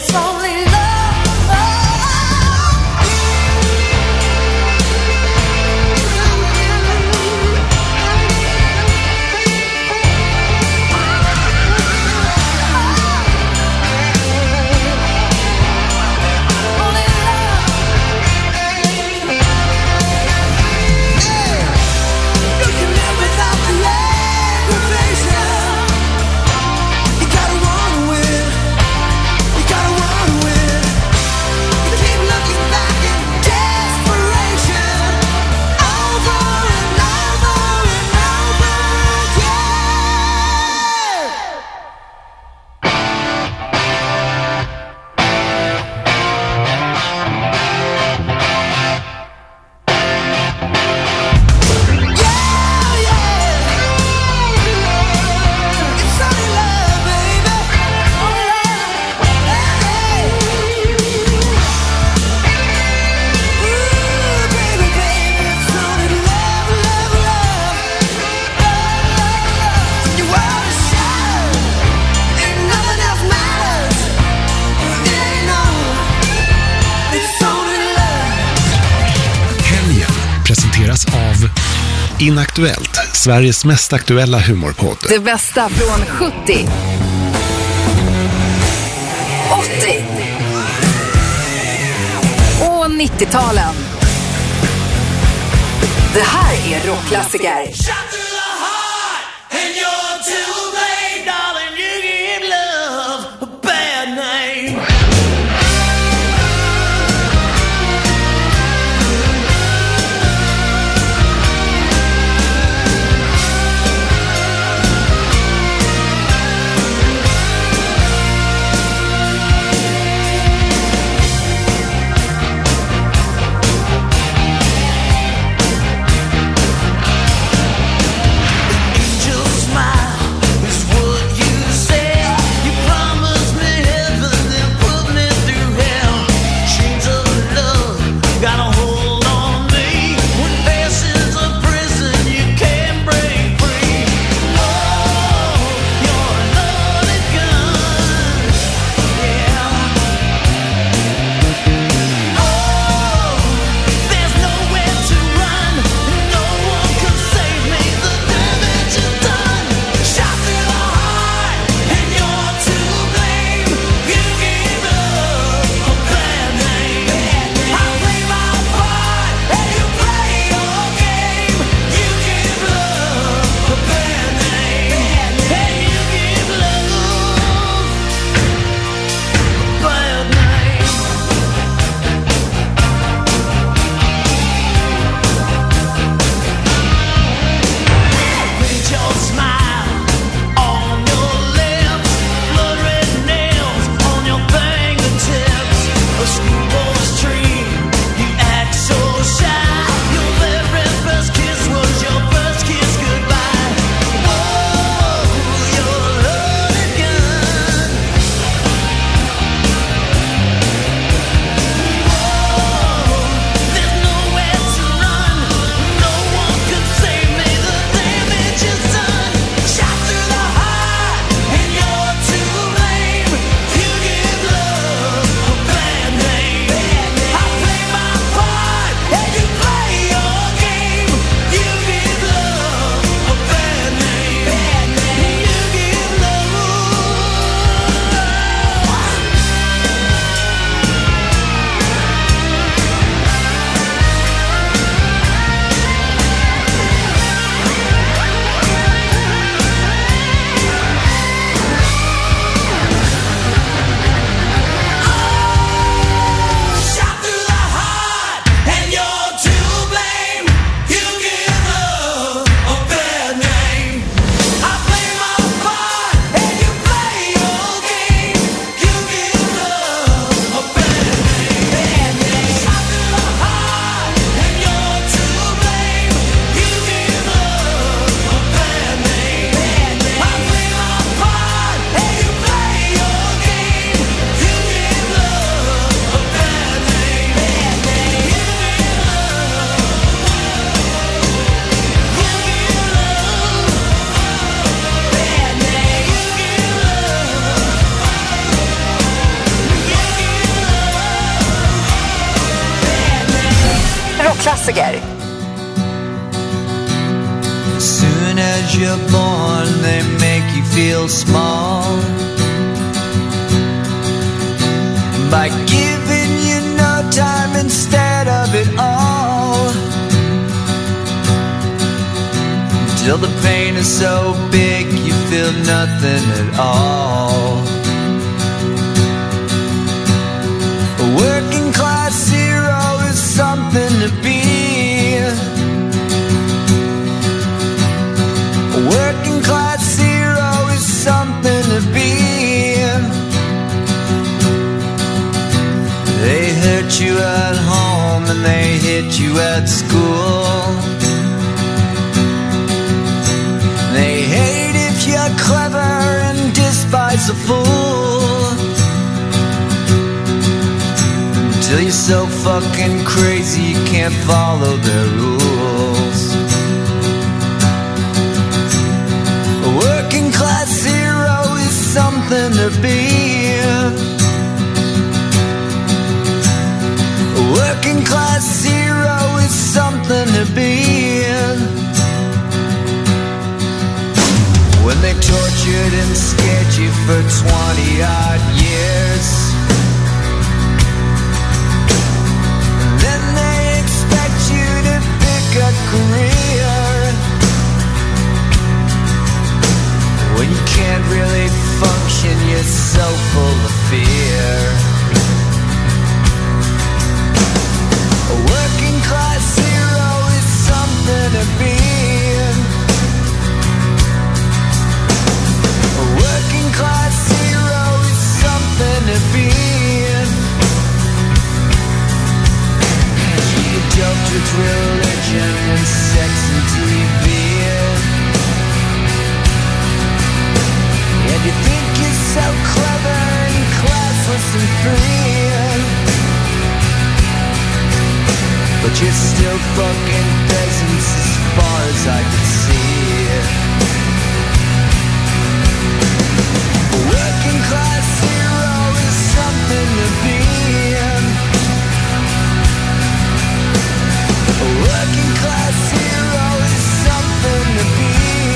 Av Inaktuellt, Sveriges mest aktuella humorpodd. Det bästa från 70, 80 och 90-talen. Det här är rockklassiker. rockklassiker. As soon as you're born, they make you feel small by giving you no time instead of it all. Till the pain is so big you feel nothing at all. A working class hero is something to be. A working class hero is something to be. They hurt you at home and they hit you at school. They hate if you're clever and despise a fool. Until you're so fucking crazy you can't follow their rules. A working class hero is something to be. A working class hero is something to be. When they tortured and scared you for 20 odd years, then they expect you to pick a career. When you can't really function, you're so full of fear. A working class hero is something to be. A working class hero is something to be. You doped with religion and sex and TV, and you think you're so clever and classless and free, but you're still fucking peasants as far as I can see. A working class hero is something to be. A working class hero is something to be.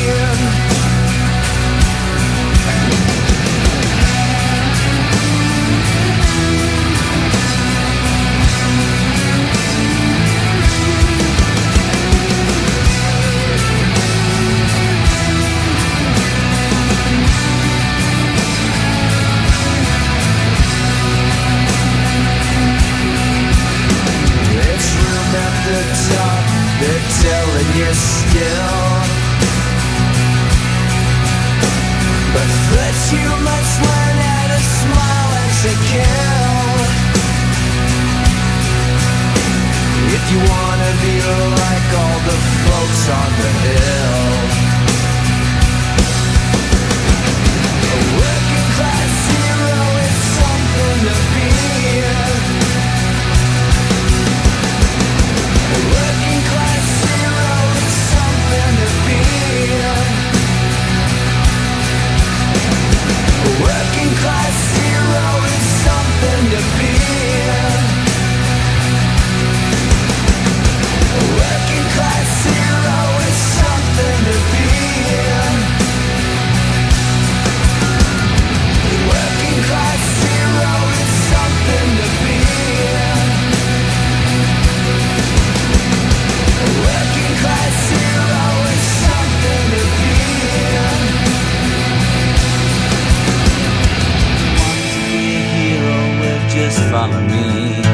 Top, they're telling you still, but first you must learn how to smile as they kill. If you wanna be like all the folks on the hill. A working class hero is something to be. A working class hero is something to be. A working class hero is something to be. A working class hero is something to be. A working class hero is something to be. A working class hero is something to be. Just follow me.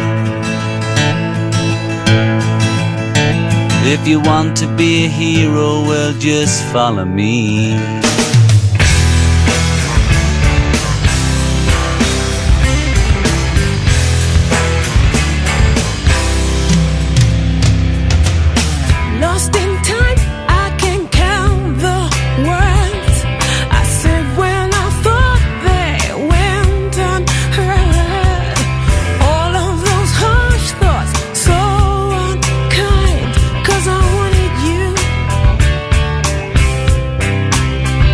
If you want to be a hero, well, just follow me. Lost in time, I can count the words I said when I thought they went unheard. All of those harsh thoughts, so unkind, 'cause I wanted you.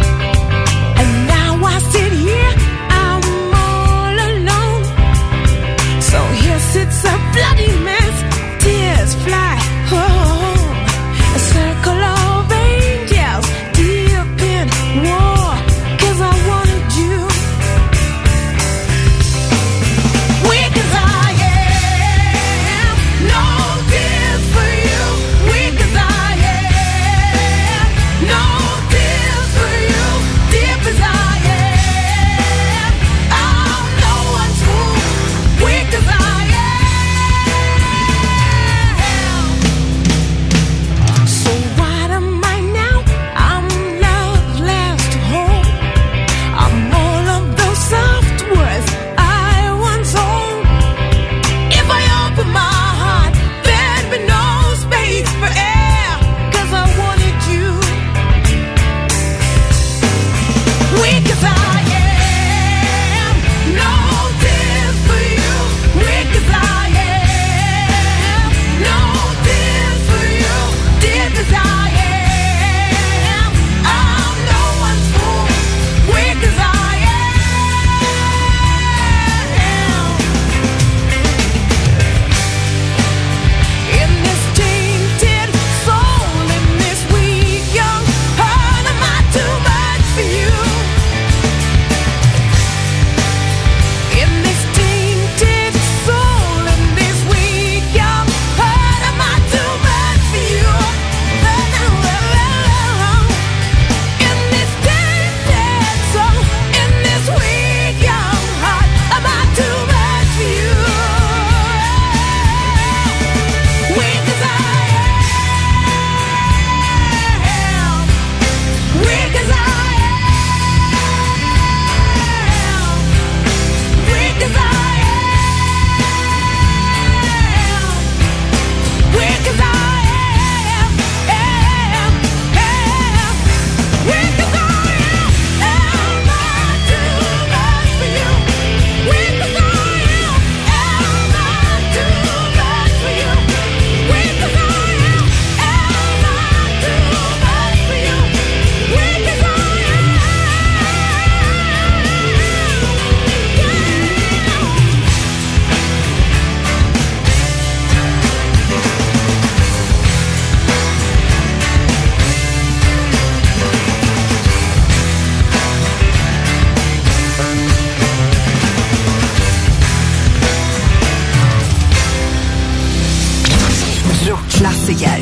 rockklassiker.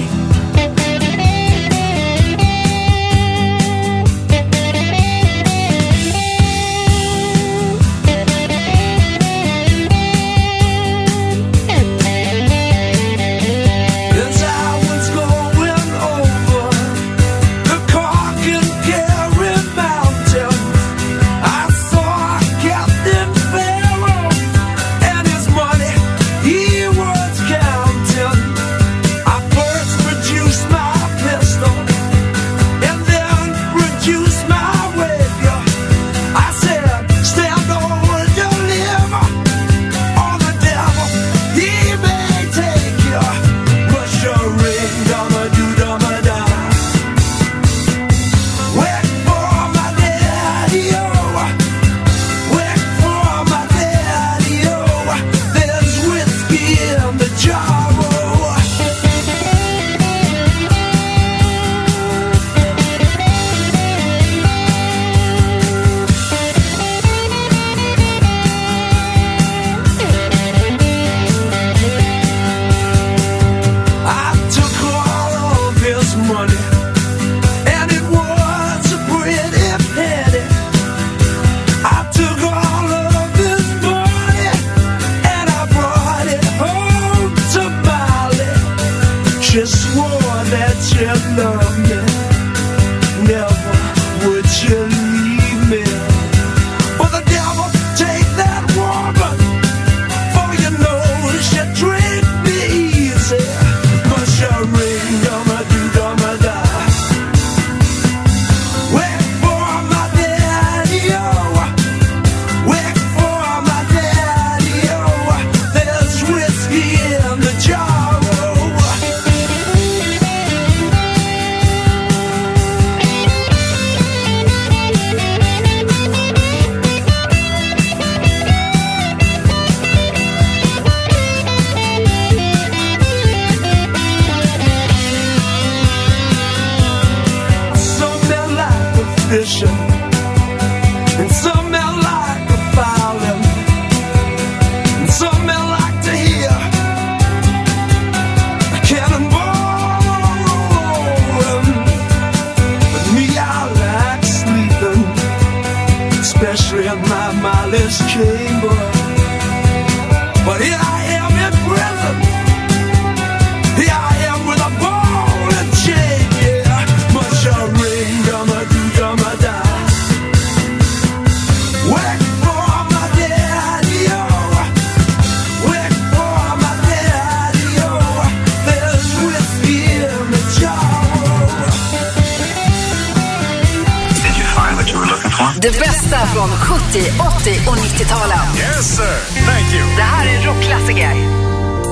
Det bästa från 70, 80 och 90-talen. Yes sir, thank you. Det här är rockklassiker.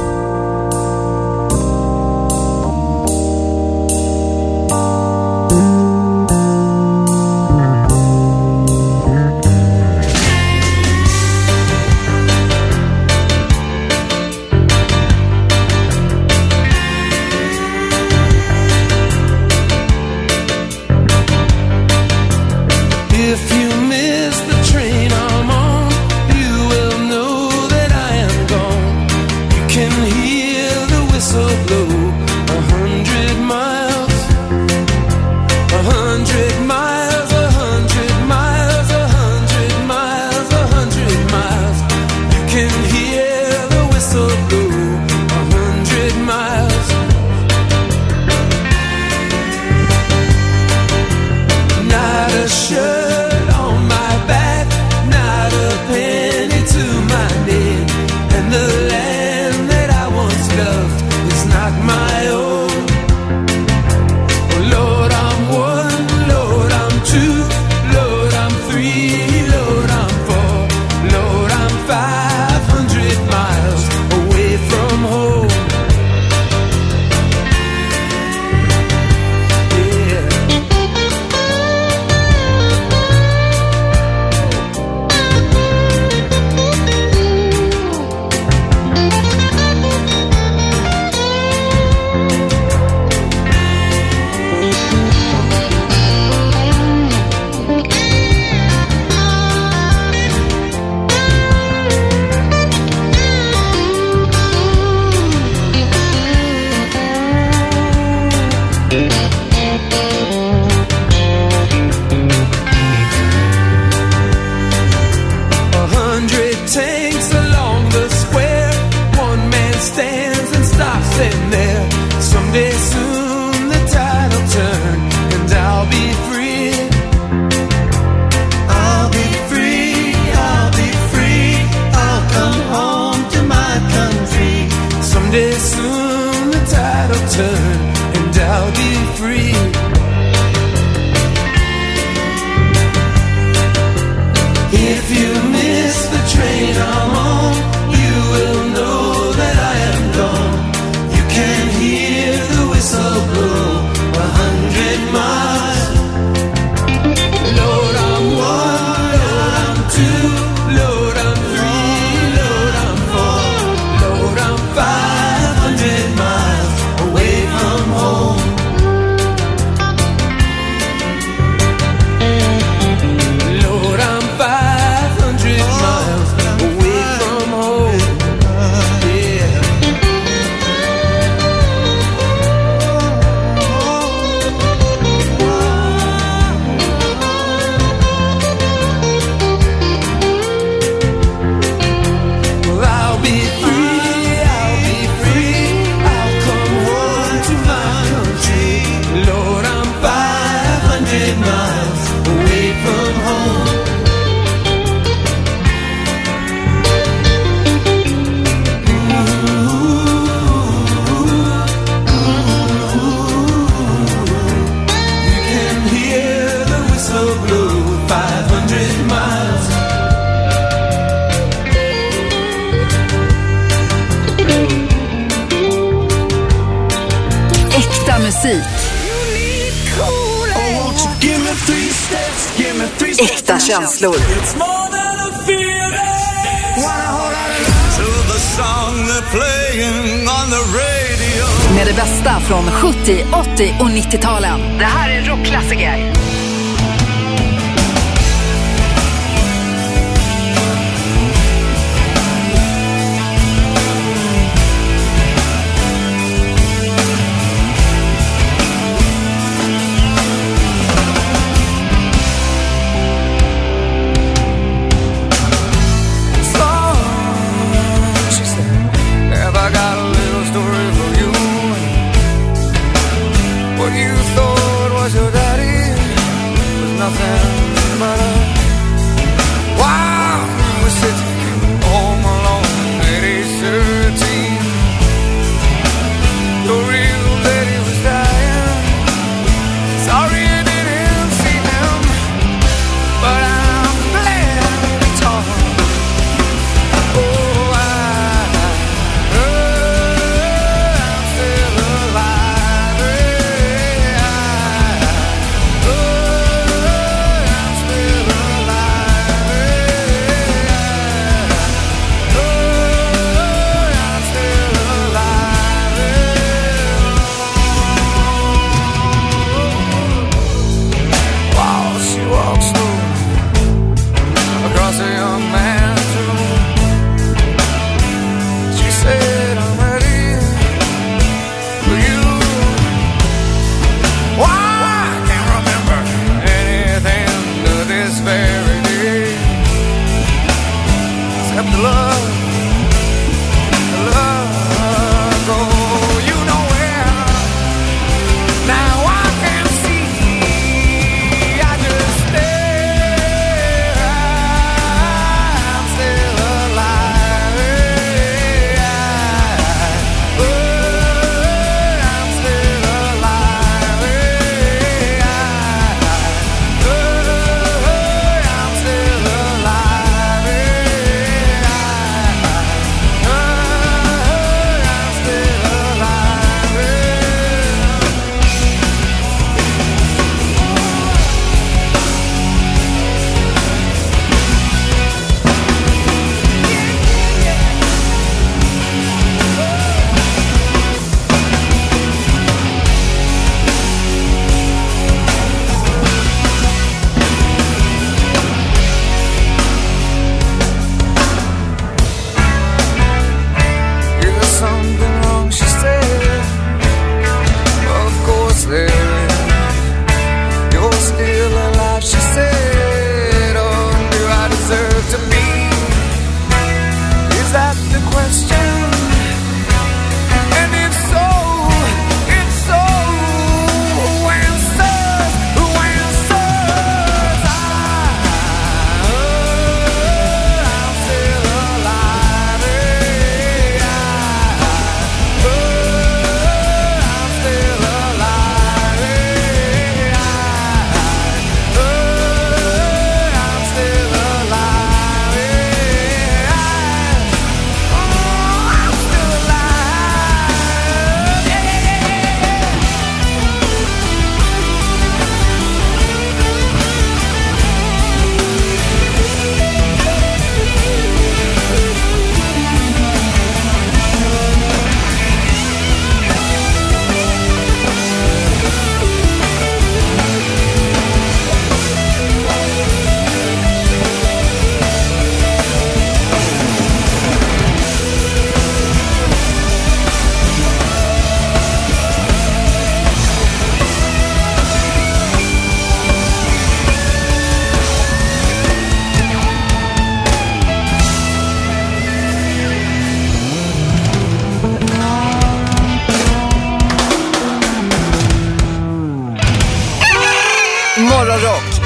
If you miss the train I'm on, you will know that I am gone. tanks along the square. One man stands and stops in there. Someday soon the tide will turn and I'll be free. I'll be free, I'll be free. I'll come home to my country. Someday soon the tide will turn and I'll be free. If you miss the train I'm on, you will know that I am gone. You can hear the whistle blow 100 miles. Lord, I'm one, Lord, I'm two, Lord, I'm three, Lord, I'm four, Lord, I'm 500 miles away from home. Lord, I'm 500 miles away from home. Yeah. Well, I'll be free, I'll be free. I'll come home to my country. Lord, I'm 500 miles away from home. You can hear the whistle blow 500 miles. Äkta musik. Give me 3 steps, give me 3 steps. Äkta känslor. It's more than a feeling. Wanna hold on to the song they're playing on the radio. Med det bästa från 70, 80 och 90-talen. Det här är rockklassiker. She said, have I got a little story for you? What you thought was your daddy was nothing but a wild was sitting home alone at age 13. The real daddy was dying. Sorry you didn't see him, but I'm glad you told him. Oh, I'm still alive. I'm still alive.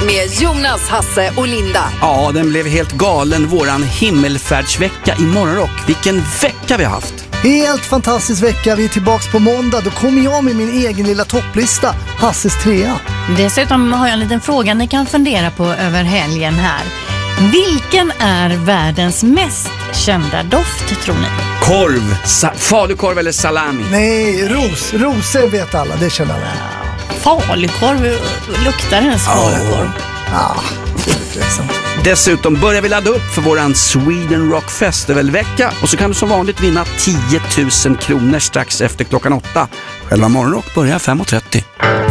med Jonas, Hasse och Linda. Ja, den blev helt galen, våran himmelfärdsvecka i Morgonrock. Vilken vecka vi har haft! Helt fantastisk vecka. Vi är tillbaks på måndag. Då kommer jag med min egen lilla topplista, Hasses 3. Dessutom har jag en liten fråga ni kan fundera på över helgen här. Vilken är världens mest kända doft, tror ni? Korv, falukorv eller salami? Nej, rosor vet alla, det känner alla. Falukorv, luktar ens falukorv? Ja, det är liksom. Dessutom börjar vi ladda upp för våran Sweden Rock Festival-vecka. Och så kan du som vanligt vinna 10 000 kronor strax efter klockan 8. Själva Morgonrock börjar 5:30.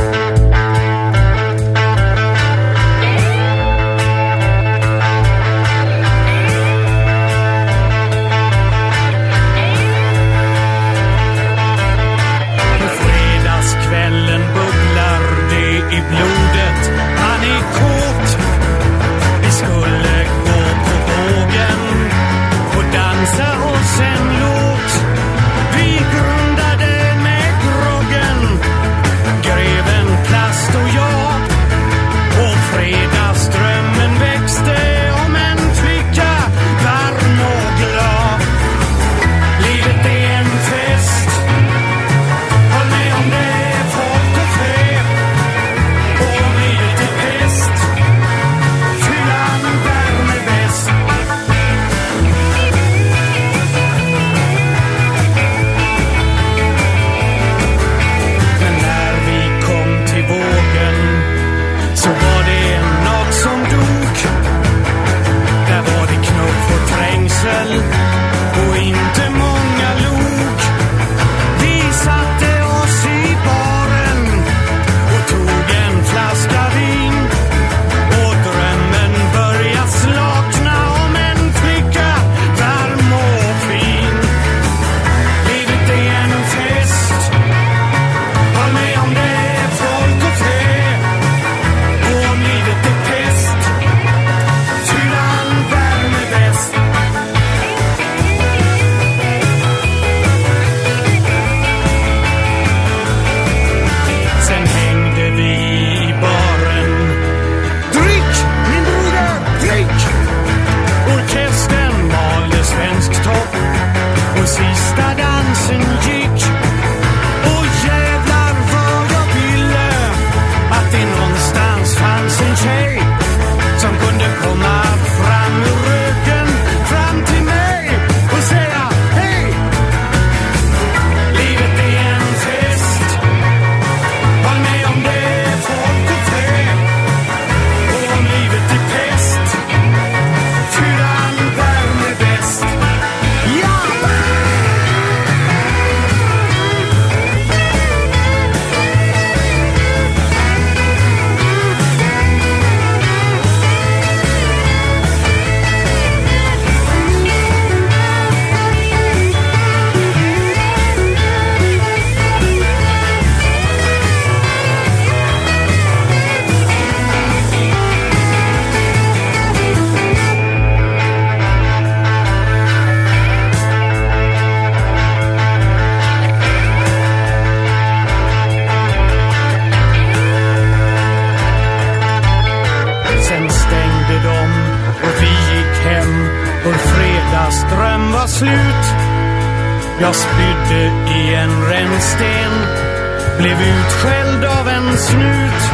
Jag spydde i en rännsten, blev utskälld av en snut.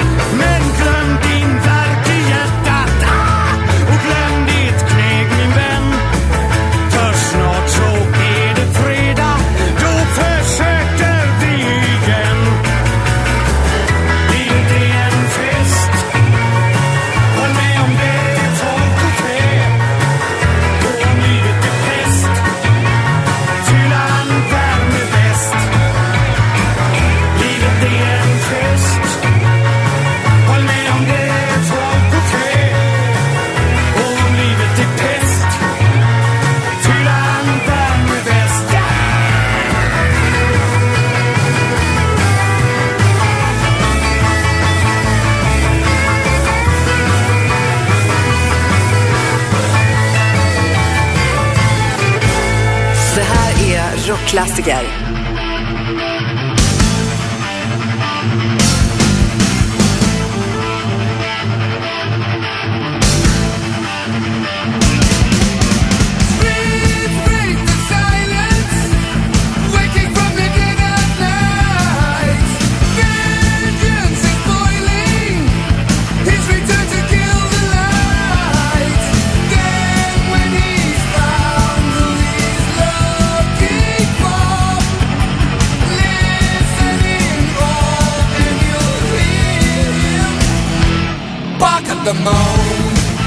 Men glöm din värk i hjärtat, och glöm ditt kneg min vän. För snart så är det fredag, då försöker vi igen. Livet är en fest, håll med om det, folk och fä. Och om livet är pest, fyllan värme bäst. Livet är en fest, håll med om det, folk och fä. Och om livet är pest, fyllan värme bäst. Det här är rockklassiker. the moon.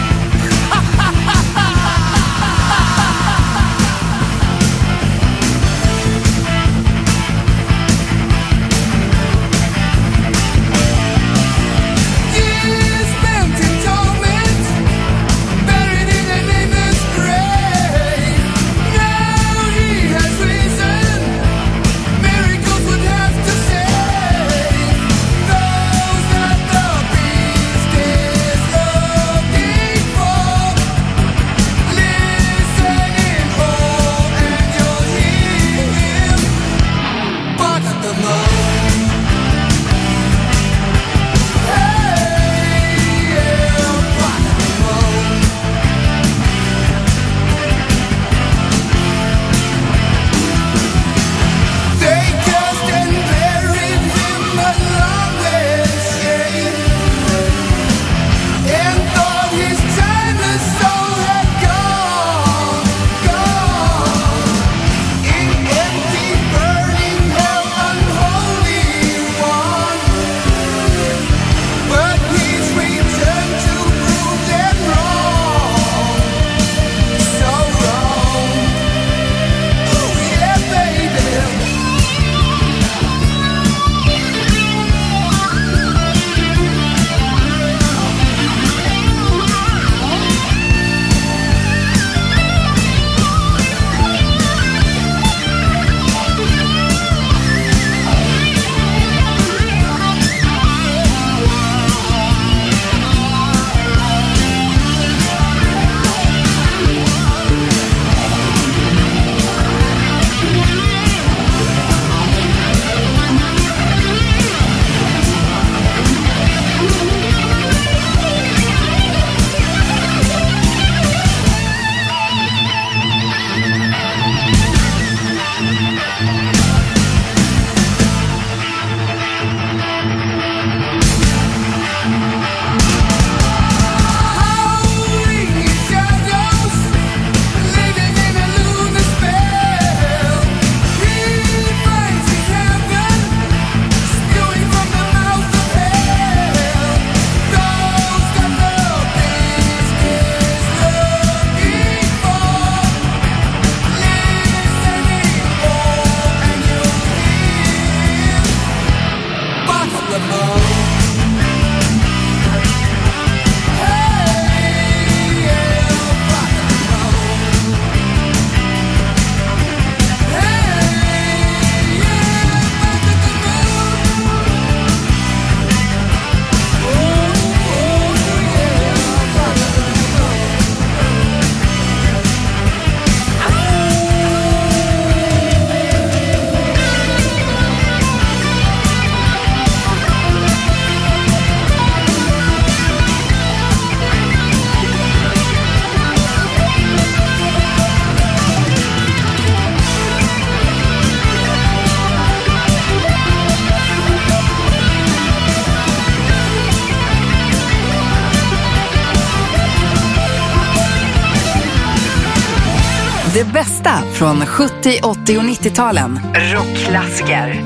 Det bästa från 70, 80 och 90-talen. Rockklassiker.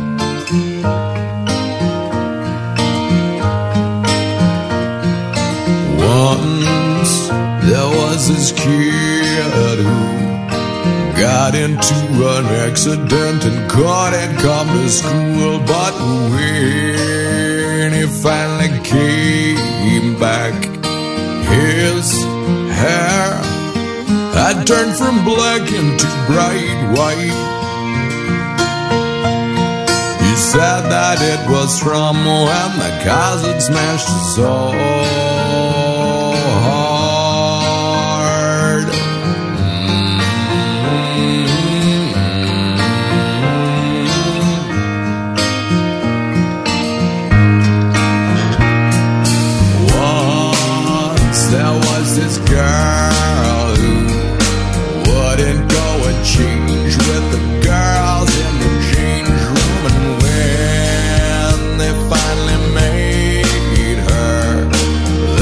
Once there was this kid who got into an accident and couldn't come to school. But when he finally came back, his hair had turned from black into bright white. He said that it was from when the cars had smashed his soul. This girl who wouldn't go and change with the girls in the change room, and when they finally made her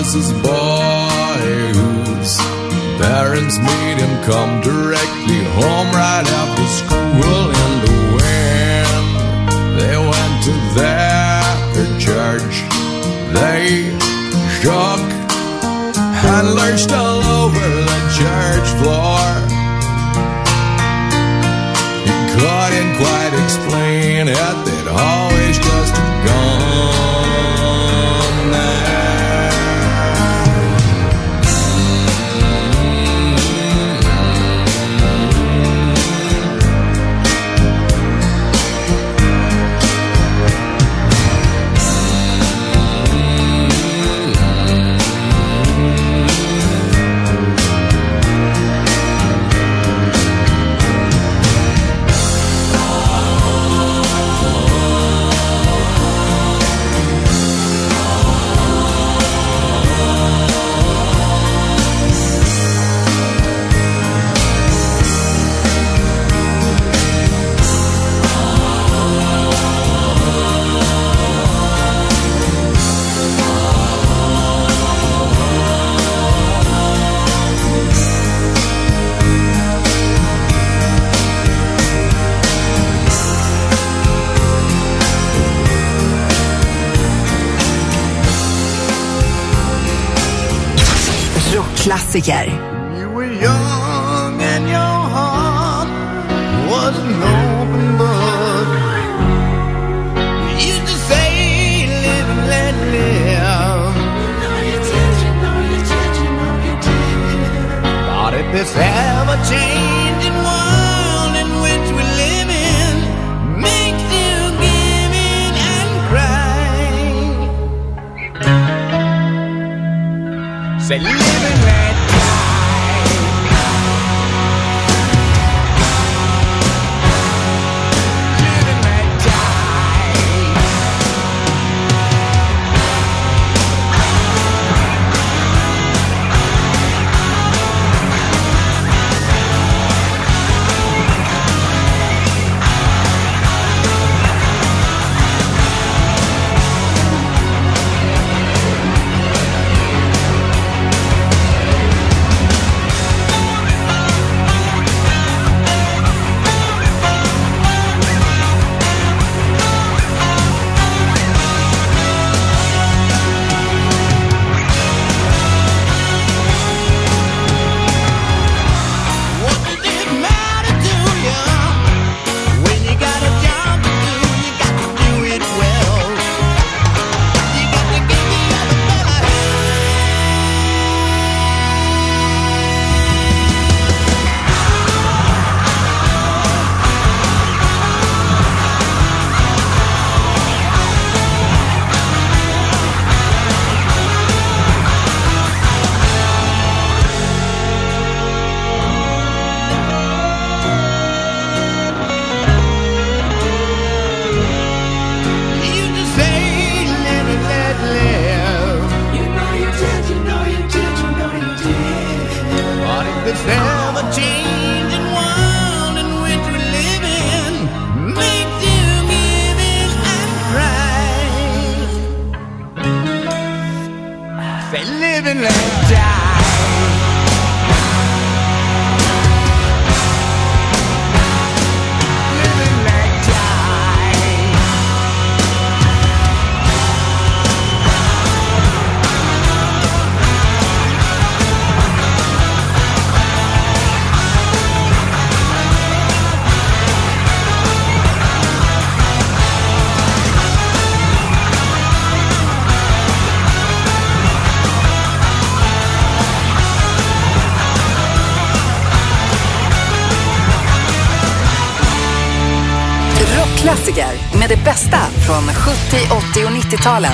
Mrs. Boy, whose parents made him come directly home right after school. In the wind, they went to their church. They shook and lurched all over the church floor. He couldn't quite explain it, they'd always just gone there. Klassiker. You were young and your heart was an open book. You used to say, live and let live. You know you did. But if this ever-changing world in which we live in makes you give in and cry, say live and let this ever-changing world in which we live in makes you give in and cry. Say live and let die. Klassiker med det bästa från 70, 80 och 90-talen.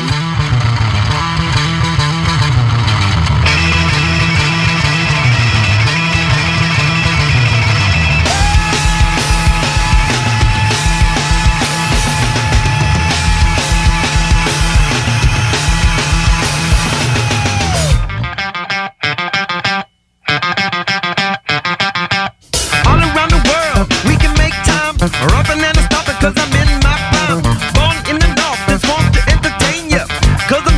All around the world, we can make time. Up and then stop it, 'cause I'm in my prime. Born in the north, just want to entertain you. 'Cause I'm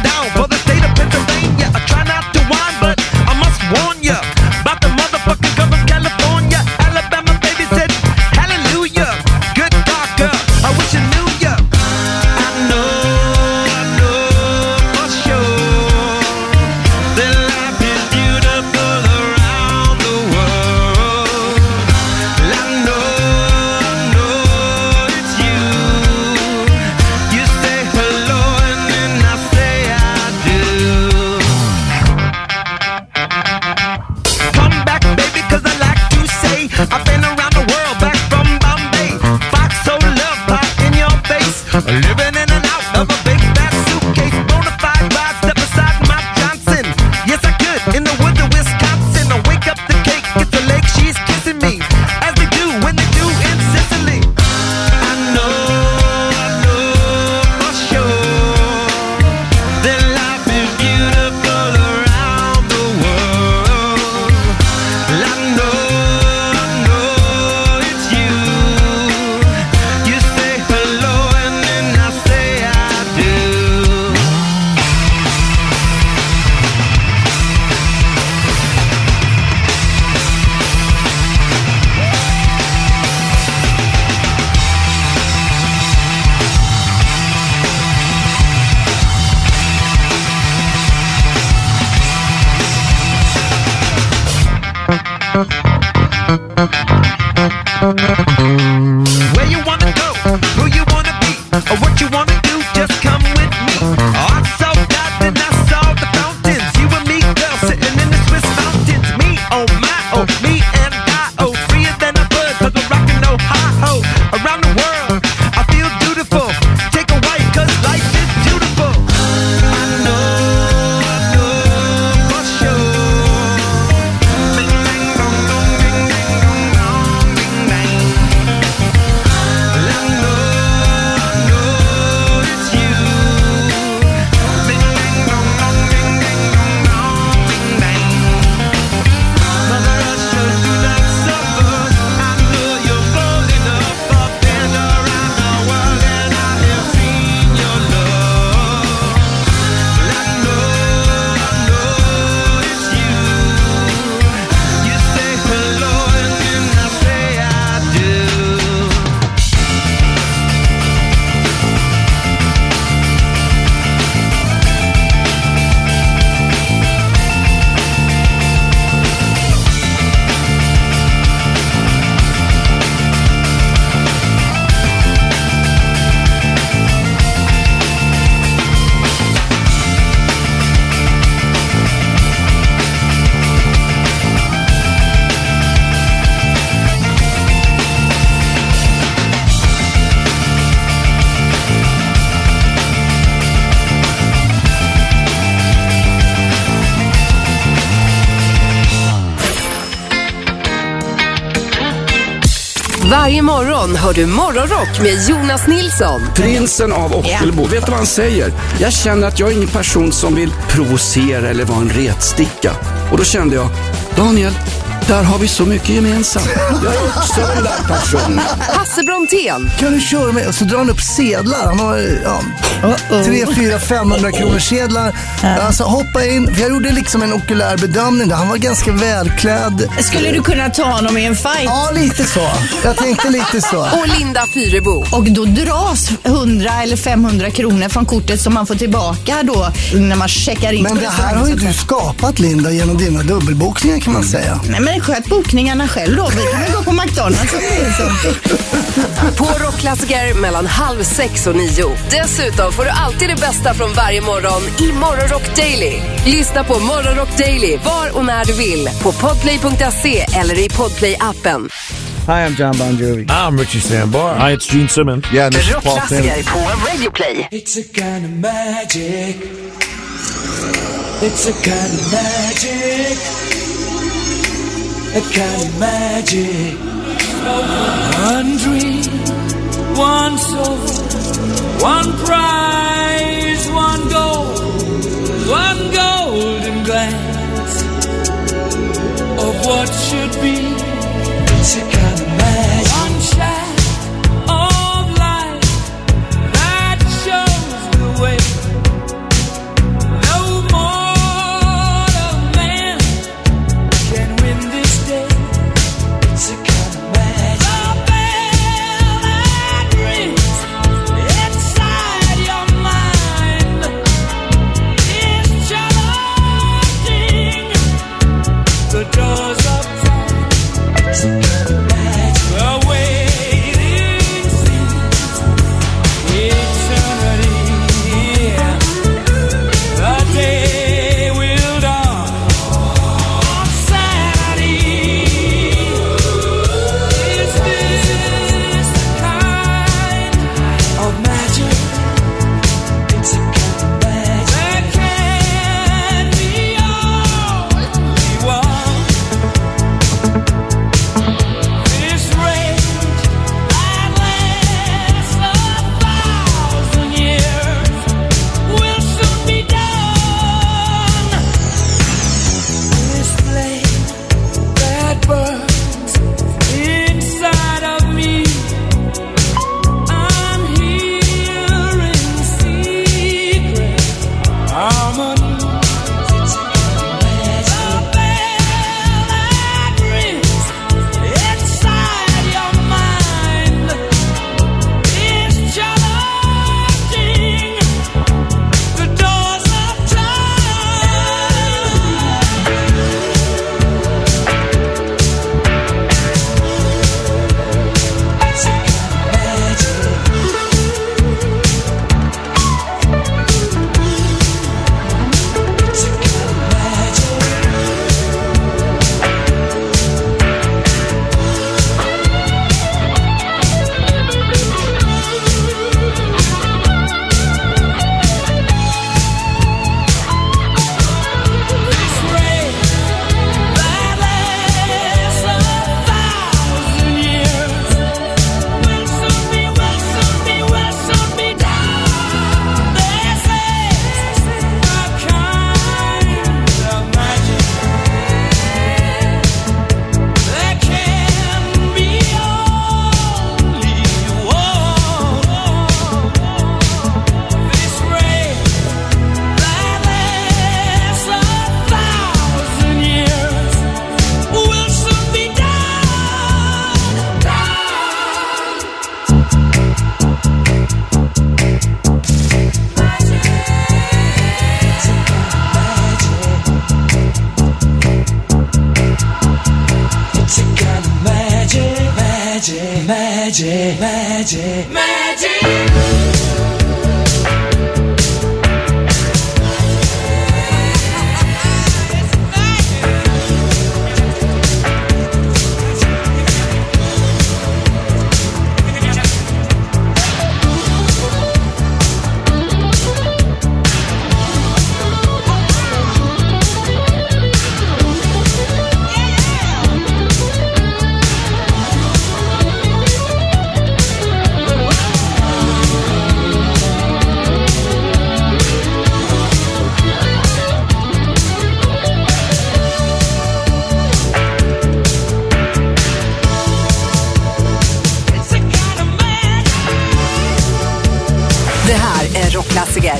Where you wanna go, who you wanna be, or what you wanna do, just come with me. I saw God, then I saw the fountains. You and me, girl, sitting in the Swiss mountains. Me, oh my, oh, me and I, oh, freer than a bird, cause I'm rockin' no hi-ho. Around the world, I feel beautiful. Take a wife, cause life is beautiful. I know for sure. Bing, bang, bong, bong, bing, bang, bong, bong, bing, bang. I know it's you. Bing, bang, bong, bong, bing, bang, bong, bong, bing, bang. Mother Russia, you like supper. I know you're floating up and around the world, and I have seen your love. I know it's you. You say hello and then I say I do. Varje morgon hör du Morgonrock med Jonas Nilsson. Prinsen av Ockelbo, vet du vad han säger? Jag känner att jag är ingen person som vill provocera eller vara en retsticka. Och då kände jag, Daniel, där har vi så mycket gemensamt. Jag är också den där personen. Hasse Brontén. Kan du köra med? Och så drar han upp sedlar. Han har 3, 4, 500 kronor sedlar. Alltså hoppa in. För jag gjorde liksom en okulär bedömning där. Han var ganska välklädd. Skulle du kunna ta honom i en fight? Ja, lite så. Jag tänkte lite så. Och Linda Fyrebo. Och då dras 100 eller 500 kronor från kortet som man får tillbaka då när man checkar in. Men det här har ju du skapat, Linda, genom dina dubbelbokningar kan man säga. Nej, men sköt bokningarna själv då. Vi kan väl gå på McDonalds. På rockklassiker mellan 5:30 och 9. Dessutom får du alltid det bästa från varje morgon i Morgonrock Daily. Lyssna på Morgonrock Daily var och när du vill på podplay.se eller i Podplay-appen. Hi, I'm John Bon Jovi. I'm Richie Sambora. Hi, it's Gene Simmons. Yeah, this is Paul Rockklassiker på Radio Play. It's a kind of magic. It's a kind of magic. A kind of magic. One dream, one soul, one prize, one golden glance of what should be. It's a kind of magic. One shaft of light that shows the way. No mortal man can win this day. It's a kind of magic. The bell that rings inside your Magic, magic, magic. Det här är rockklassiker.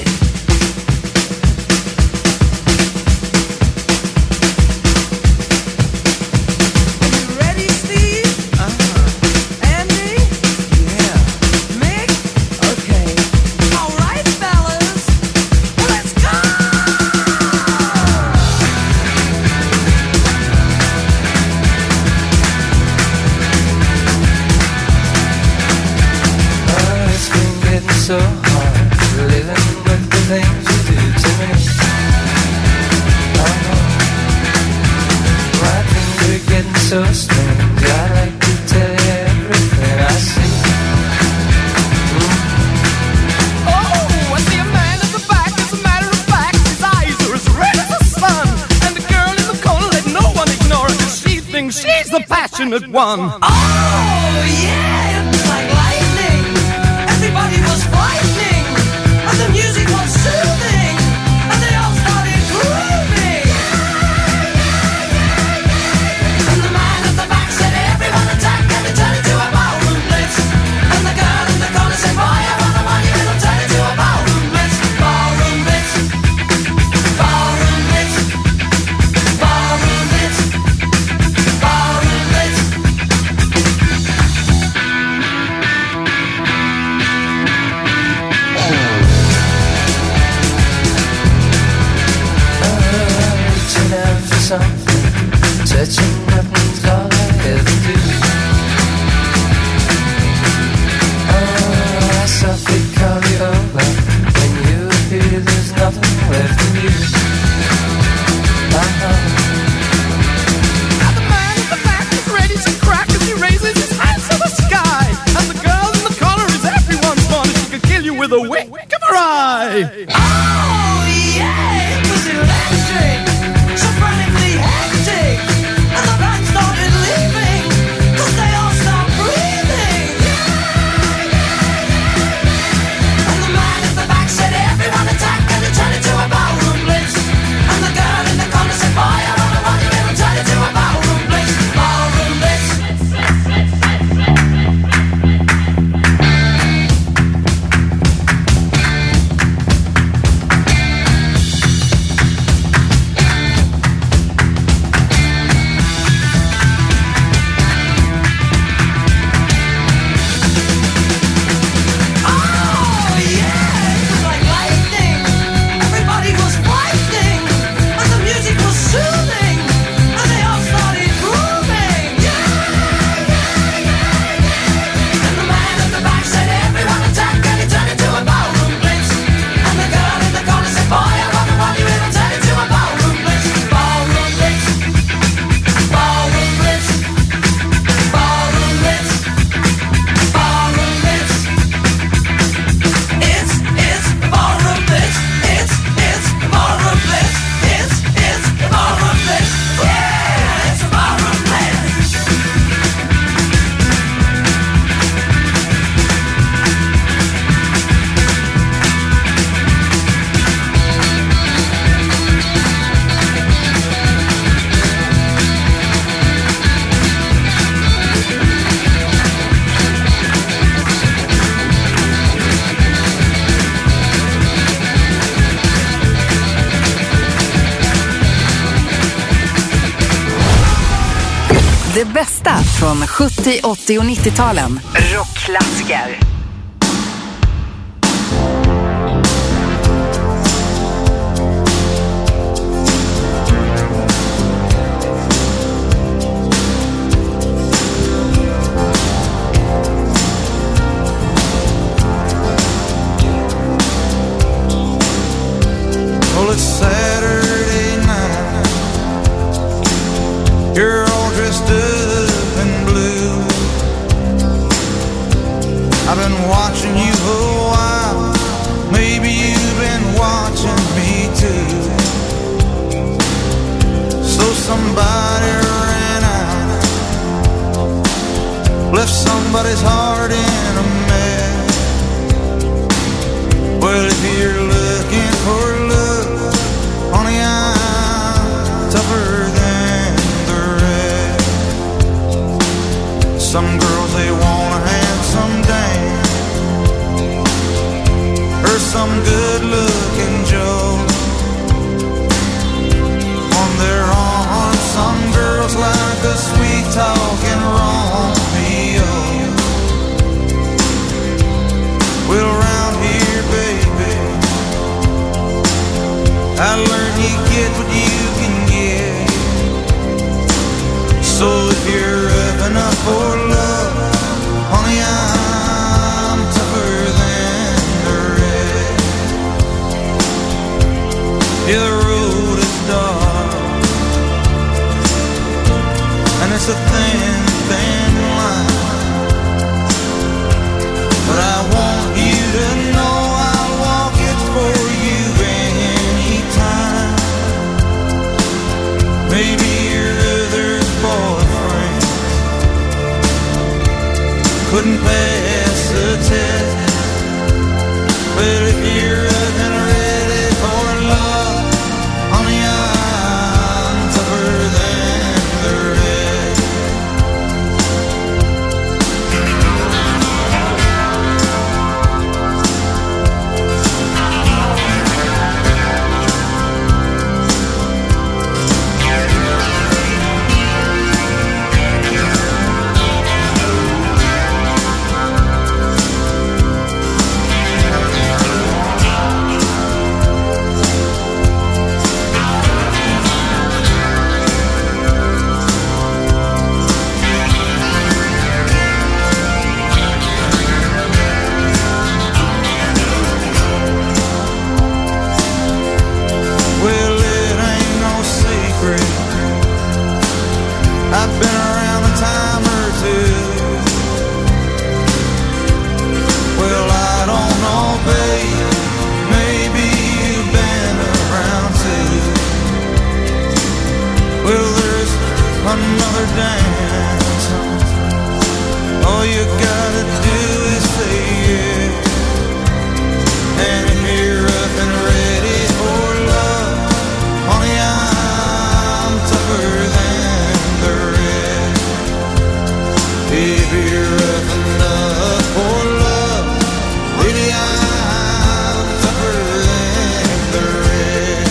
So hard living with the things you do to me. I know my things are getting so strange. I like to tell you everything I see. Oh, I see a man at the back. As a matter of fact, his eyes are as red as the sun. And the girl in the corner, let no one ignore her, 'cause she thinks she's the passionate one. Oh yeah, it's like lightning. Everybody was frightening, and the music was soothing, and they all started grooving. And the man at the back said, everyone attack, and they turned it to a ballroom blitz. And the girl in the corner said, boy, I want the money, and they'll turn it to a ballroom blitz. Ballroom blitz, ballroom blitz, ballroom blitz, ballroom blitz. Reaching out for something, touching nothing's all I ever do. I softly call you over. When you appear, there's nothing left of you. Now the man at the back is ready to crack as he raises his hands to the sky. And the girl in the corner is everyone's fun. She could kill you with a wink of her eye. Oh yeah, it was electric, so frantically hectic, and the band started leaving, 'cause they all stopped breathing. And the man at the back said, everyone attack, and they turned it to a ballroom blitz. And the girl in the corner said, boy, I want the money, and they'll turn it to a ballroom blitz. Ballroom blitz. Det bästa från 70, 80 och 90-talen. Rockklassiker. some good-looking Joe. On their arms, some girls like a sweet-talking Romeo. Well, around here, baby, I learned you get what you can get. So if you're up enough for love, honey, I'm tougher than the rest. Yeah, the road is dark, and it's a thin, thin line. But I want you to know I'll walk it for you anytime. Maybe your other boyfriend couldn't pass the test, but if you're up and ready for love, honey, I'm tougher than the rest. Well, it ain't no secret, I've been around a time or two. Well, I don't know, babe, maybe you've been around too. Well, there's another dance, all you gotta do is say yes. And if you're up and ready for love, honey, I'm tougher than the rest. If you're up enough for love, baby, I'm tougher than the rest.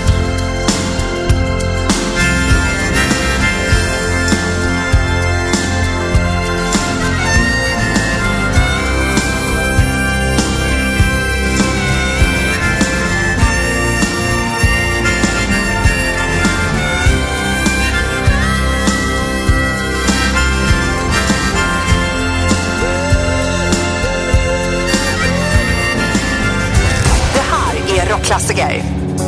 Det här är Rockklassiker.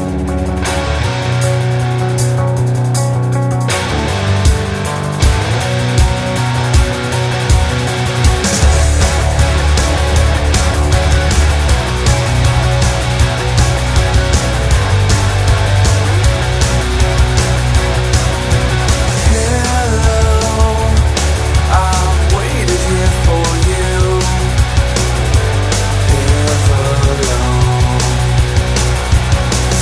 I've waited here for you, ever long.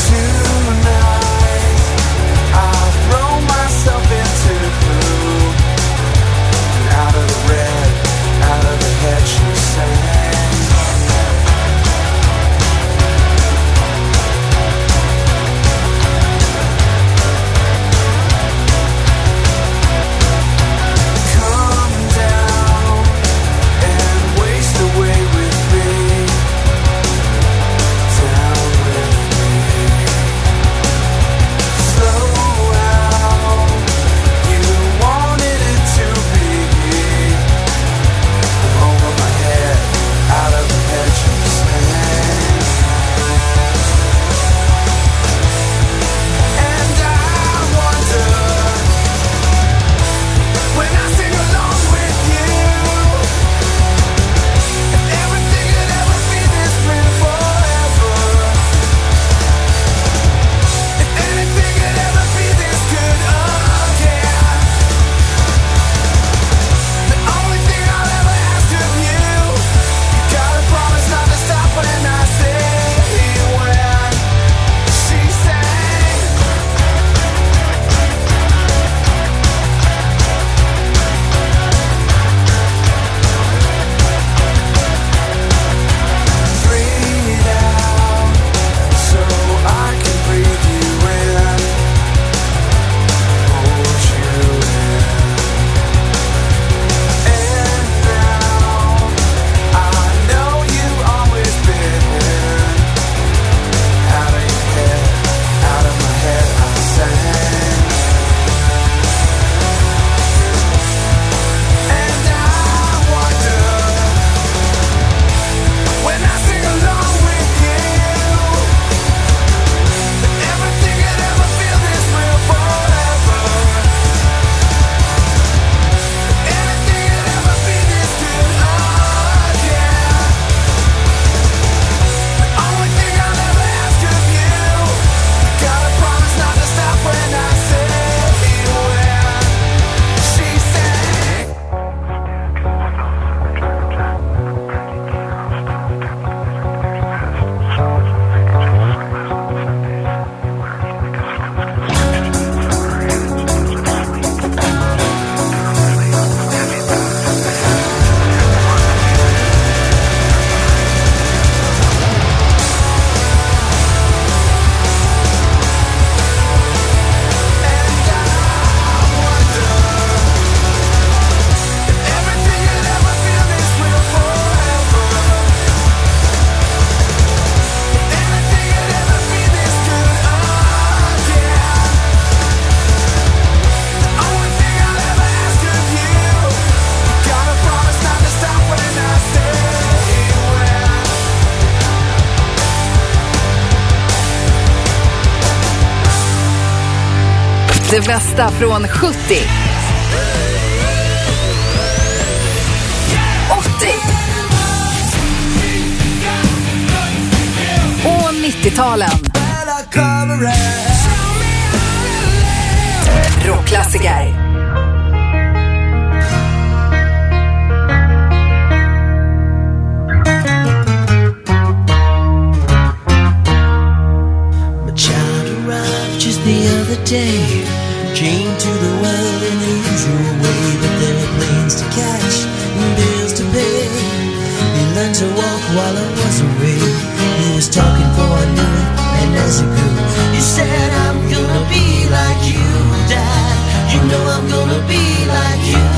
Det bästa från 70, 80 och 90-talen. Rockklassiker. The other day came to the world in the usual way, but there were planes to catch and bills to pay. He learned to walk while I was away. He was talking for I knew it, and as he grew, he said, I'm gonna be like you, Dad. You know I'm gonna be like you.